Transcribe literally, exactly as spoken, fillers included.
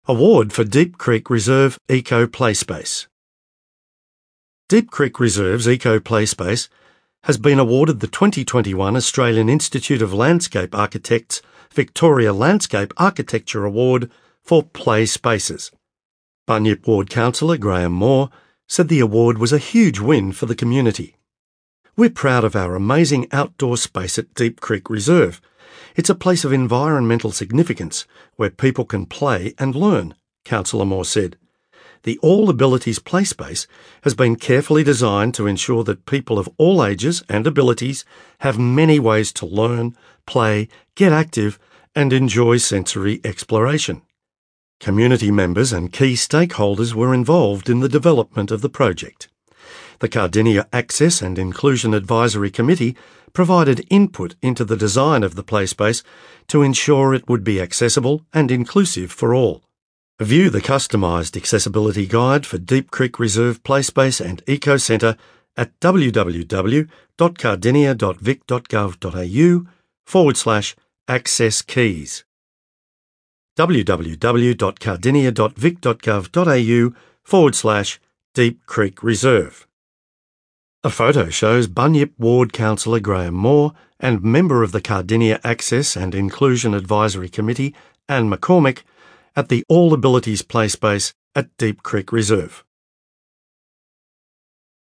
Award for Deep Creek Reserve Eco Play Space. Deep Creek Reserve's Eco Play Space has been awarded the twenty twenty-one Australian Institute of Landscape Architects Victoria Landscape Architecture Award for Play Spaces. Bunyip Ward Councillor Graham Moore said the award was a huge win for the community. We're proud of our amazing outdoor space at Deep Creek Reserve. It's a place of environmental significance where people can play and learn, Councillor Moore said. The All Abilities Play Space has been carefully designed to ensure that people of all ages and abilities have many ways to learn, play, get active and enjoy sensory exploration. Community members and key stakeholders were involved in the development of the project. The Cardinia Access and Inclusion Advisory Committee provided input into the design of the play space to ensure it would be accessible and inclusive for all. View the customised accessibility guide for Deep Creek Reserve Play Space and Eco Centre at www.cardinia.vic.gov.au forward slash access keys. www.cardinia.vic.gov.au forward slash Deep Creek Reserve. A photo shows Bunyip Ward Councillor Graham Moore and member of the Cardinia Access and Inclusion Advisory Committee, Anne McCormick, at the All Abilities Play Space at Deep Creek Reserve.